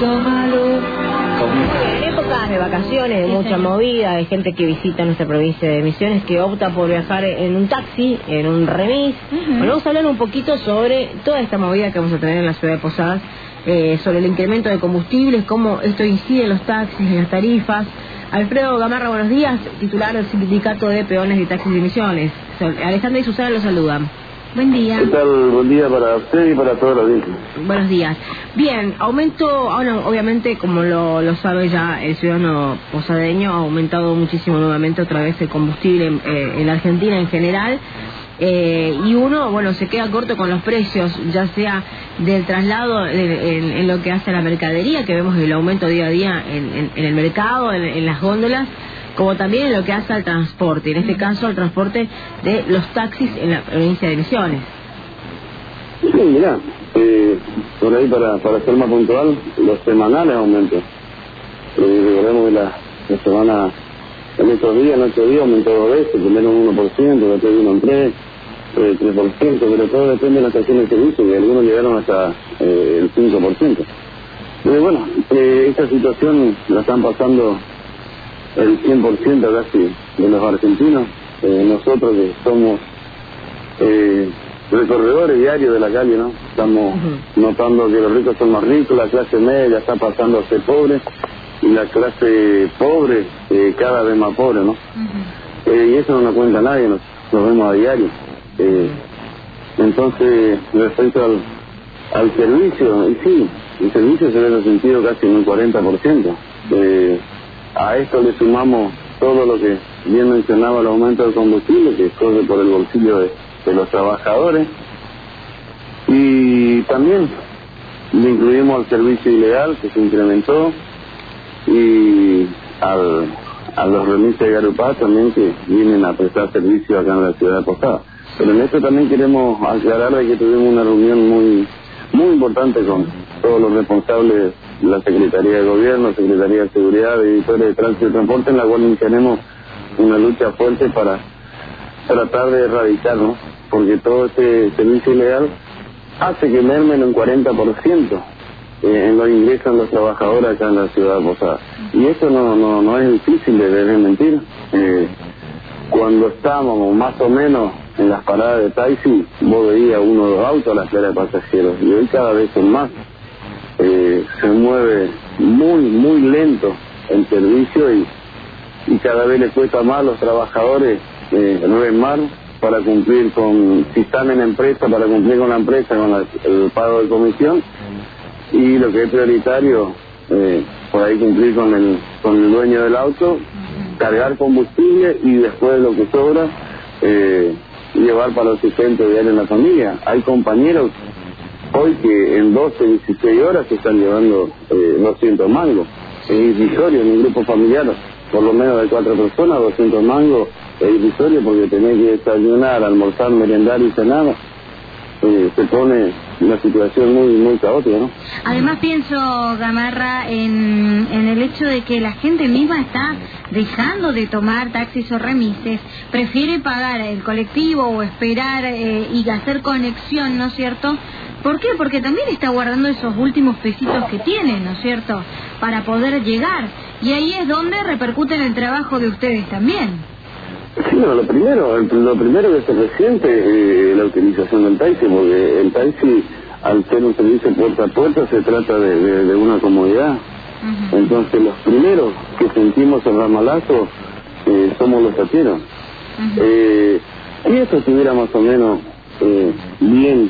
En épocas de vacaciones, de mucha movida, hay gente que visita nuestra provincia de Misiones que opta por viajar en un taxi, en un remis. Bueno, vamos a hablar un poquito sobre toda esta movida que vamos a tener en la ciudad de Posadas, sobre el incremento de combustibles, cómo esto incide en los taxis, en las tarifas. Alfredo Gamarra, buenos días, titular del Sindicato de Peones de Taxis de Misiones. Alejandra y Susana los saludan. Buen día. ¿Qué tal? Buen día para usted y para toda la audiencia. Buenos días. Bien, obviamente, como lo sabe ya el ciudadano posadeño, ha aumentado muchísimo nuevamente otra vez el combustible en la Argentina en general. Y uno, se queda corto con los precios, ya sea del traslado en lo que hace a la mercadería, que vemos el aumento día a día en el mercado, en las góndolas, como también en lo que hace al transporte, en este caso al transporte de los taxis en la provincia de Misiones. Sí, mirá, por ahí para ser más puntual, los semanales aumentan. Recordemos que la semana, en estos días, en 8 días, aumentó 2 veces, primero un 1%, después vino un 3%, pero todo depende de la estación de servicio, que algunos llegaron hasta el 5%. Esta situación la están pasando el 100% casi de los argentinos. Nosotros que somos recorredores diarios de la calle, ¿no? Estamos notando que los ricos son más ricos, la clase media está pasando a ser pobre y la clase pobre cada vez más pobre, ¿no? Y eso no nos cuenta nadie, nos vemos a diario. Entonces, respecto al servicio, y sí, el servicio se ve resentido casi en un 40%. A esto le sumamos todo lo que bien mencionaba, el aumento del combustible, que corre por el bolsillo de los trabajadores. Y también le incluimos al servicio ilegal, que se incrementó, y a los remises de Garupá también, que vienen a prestar servicio acá en la ciudad de Posadas. Pero en esto también queremos aclarar de que tuvimos una reunión muy importante con todos los responsables de la Secretaría de Gobierno, Secretaría de Seguridad, de Editores de Tránsito y Transporte, en la cual tenemos una lucha fuerte para tratar de erradicar, ¿no? Porque todo este servicio ilegal hace que mermen un 40% en los ingresos de los trabajadores acá en la ciudad de Posadas. Y eso no es difícil de mentir. Cuando estábamos más o menos en las paradas de taxi, vos veías 1 o 2 autos a la espera de pasajeros, y hoy cada vez son más. Se mueve muy lento el servicio y cada vez les cuesta más a los trabajadores remar para cumplir si están en la empresa, para cumplir con la empresa, con el pago de comisión, y lo que es prioritario, por ahí cumplir con el dueño del auto, cargar combustible y después lo que sobra llevar para el sustento diario en la familia. Hay compañeros hoy que en 12, 16 horas se están llevando 200 mangos. Es irrisorio en un grupo familiar, por lo menos de 4 personas, 200 mangos es irrisorio, porque tenés que desayunar, almorzar, merendar y cenar. Se pone una situación muy caótica, ¿no? Además pienso, Gamarra, en el hecho de que la gente misma está dejando de tomar taxis o remises, prefiere pagar el colectivo o esperar y hacer conexión, ¿no es cierto? ¿Por qué? Porque también está guardando esos últimos pesitos que tiene, ¿no es cierto?, para poder llegar. Y ahí es donde repercute en el trabajo de ustedes también. Sí, lo primero que se resiente es la utilización del taxi, porque el taxi, al ser un servicio puerta a puerta, se trata de una comodidad. Entonces los primeros que sentimos el ramalazo somos los taxeros. Si esto estuviera más o menos bien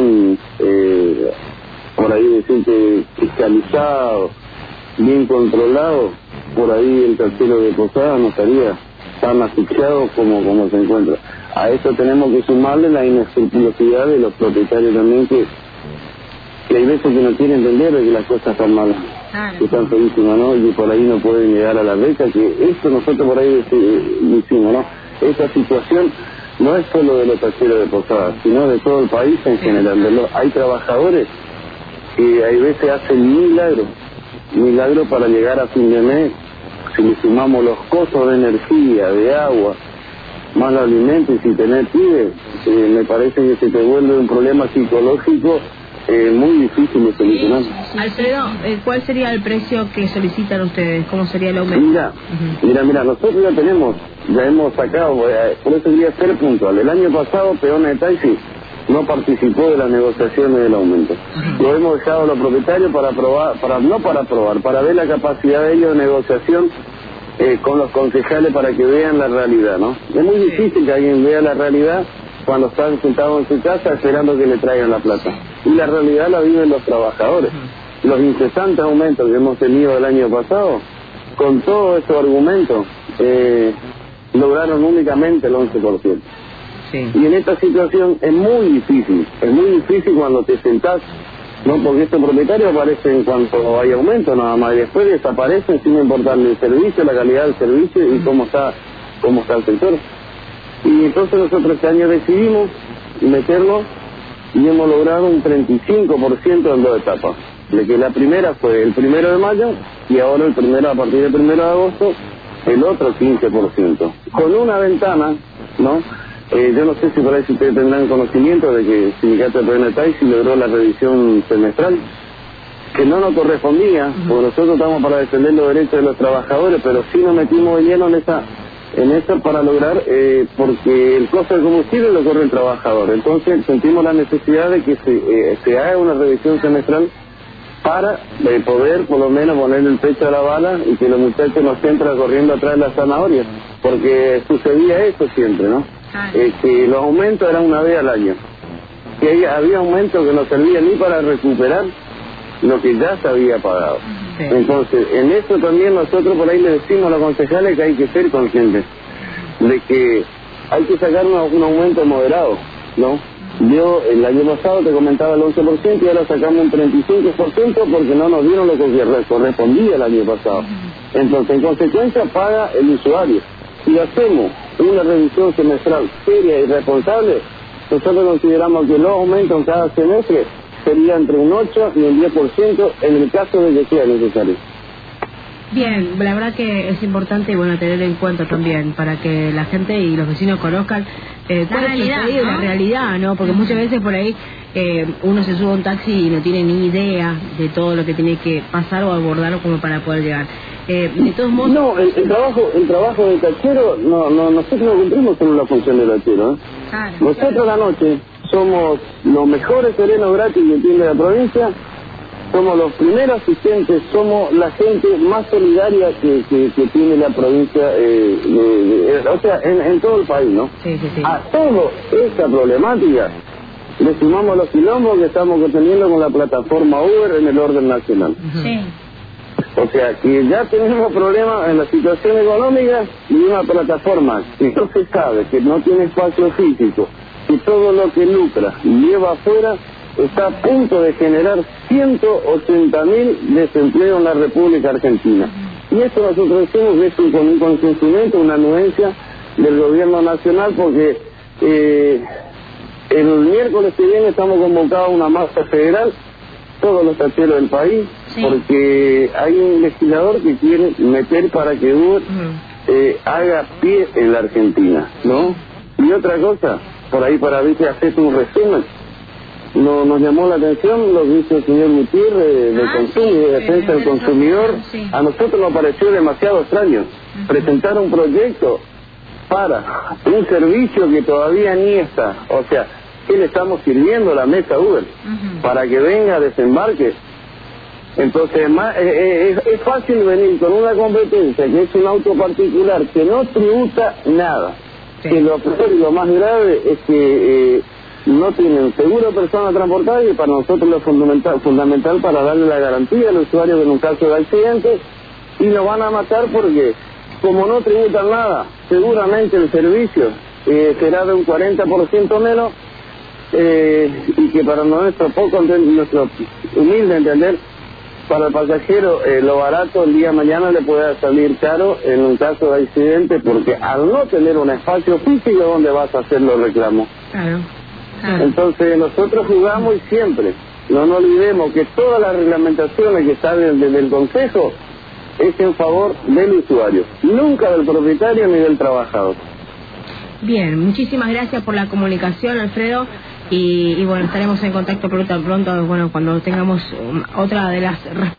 por ahí decirte fiscalizado, bien controlado, por ahí el taxero de Posadas no estaría tan asfixiado como se encuentra. A eso tenemos que sumarle la inescrupulosidad de los propietarios también, que hay veces que no quieren entender de que las cosas están malas, que están feísimas, ¿no? Y por ahí no pueden llegar a la beca, que esto nosotros por ahí decimos, ¿no? Esta situación no es solo de los taxeros de Posadas, sino de todo el país en general. Hay trabajadores que hay veces hacen milagros para llegar a fin de mes. Si le sumamos los costos de energía, de agua, más los alimentos, y si tener pibes, me parece que se te vuelve un problema psicológico muy difícil de solucionar. Alfredo, ¿cuál sería el precio que solicitan ustedes? ¿Cómo sería el aumento? Mira, nosotros ya hemos sacado, por eso quería ser puntual. El año pasado, Peones de Taxi no participó de las negociaciones del aumento. Lo hemos dejado a los propietarios para ver la capacidad de ellos de negociación con los concejales para que vean la realidad, ¿no? Es muy difícil que alguien vea la realidad cuando están sentados en su casa esperando que le traigan la plata. Y la realidad la viven los trabajadores. Los incesantes aumentos que hemos tenido el año pasado, con todos esos argumentos, lograron únicamente el 11%. Sí. Y en esta situación es muy difícil cuando te sentás, ¿no? Porque estos propietarios aparecen cuando hay aumento nada más, y después desaparecen sin importarle el servicio, la calidad del servicio y cómo está el sector. Y entonces nosotros este año decidimos meterlo y hemos logrado un 35% en 2 etapas. De que la primera fue el 1 de mayo y ahora a partir del 1 de agosto, el otro 15%. Con una ventana, ¿no? Yo no sé si por ahí ustedes tendrán conocimiento de que el sindicato de Peones de Taxi logró la revisión semestral, que no nos correspondía, porque nosotros estamos para defender los derechos de los trabajadores, pero sí nos metimos de lleno en esa para lograr, porque el costo del combustible lo corre el trabajador. Entonces sentimos la necesidad de que se haga una revisión semestral para poder por lo menos poner el pecho a la bala y que los muchachos no estén corriendo atrás de las zanahorias, porque sucedía eso siempre, ¿no? Que los aumentos eran una vez al año, que había aumentos que no servían ni para recuperar lo que ya se había pagado. Sí. Entonces, en eso también nosotros por ahí le decimos a los concejales que hay que ser conscientes de que hay que sacar un aumento moderado, ¿no? Yo el año pasado te comentaba el 11% y ahora sacamos un 35% porque no nos dieron lo que correspondía el año pasado. Entonces, en consecuencia, paga el usuario. Si hacemos una revisión semestral seria y responsable, nosotros consideramos que los aumentos en cada semestre sería entre un 8 y un 10% en el caso de que sea necesario. Bien, la verdad que es importante tener en cuenta también para que la gente y los vecinos conozcan la realidad, ¿no? La realidad, ¿no? Porque muchas veces por ahí uno se sube a un taxi y no tiene ni idea de todo lo que tiene que pasar o abordar como para poder llegar. De todos modos... No, el trabajo del taxero, nosotros no cumplimos solo la función del taxero, ¿eh? Claro. Nosotros a la noche somos los mejores serenos gratis que tiene la provincia, somos los primeros asistentes, somos la gente más solidaria que tiene la provincia, o sea, en todo el país, ¿no? Sí. A toda esta problemática le sumamos los quilombos que estamos teniendo con la plataforma Uber en el orden nacional. Sí. O sea, que ya tenemos problemas en la situación económica y una plataforma que no se sabe, que no tiene espacio físico, que todo lo que lucra lleva afuera, está a punto de generar 180.000 desempleos en la República Argentina. Y esto nosotros decimos que es un consentimiento, una anuencia del gobierno nacional, porque el miércoles que viene estamos convocados a una marcha federal, todos los taxeros del país, porque hay un legislador que quiere meter para que Uber haga pie en la Argentina, ¿no? Y otra cosa, por ahí para hacer un resumen, nos llamó la atención lo que hizo el señor Gutiérrez de consumo y de defensa del consumidor. A nosotros nos pareció demasiado extraño presentar un proyecto para un servicio que todavía ni está. O sea, ¿qué le estamos sirviendo a la mesa Uber? Para que venga a desembarque. Entonces es fácil venir con una competencia que es un auto particular que no tributa nada. Que lo peor y lo más grave es que no tienen seguro persona transportada, y para nosotros lo fundamental para darle la garantía al usuario que en un caso de accidente, y nos van a matar porque como no tributan nada, seguramente el servicio será de un 40% menos, y que para nuestro humilde entender, para el pasajero lo barato el día de mañana le puede salir caro en un caso de accidente, porque al no tener un espacio físico donde vas a hacer los reclamos. Claro. Entonces nosotros jugamos, y siempre no nos olvidemos que todas las reglamentaciones que salen desde el Consejo es en favor del usuario, nunca del propietario ni del trabajador. Bien, muchísimas gracias por la comunicación, Alfredo. y bueno, estaremos en contacto pronto, bueno, cuando tengamos otra de las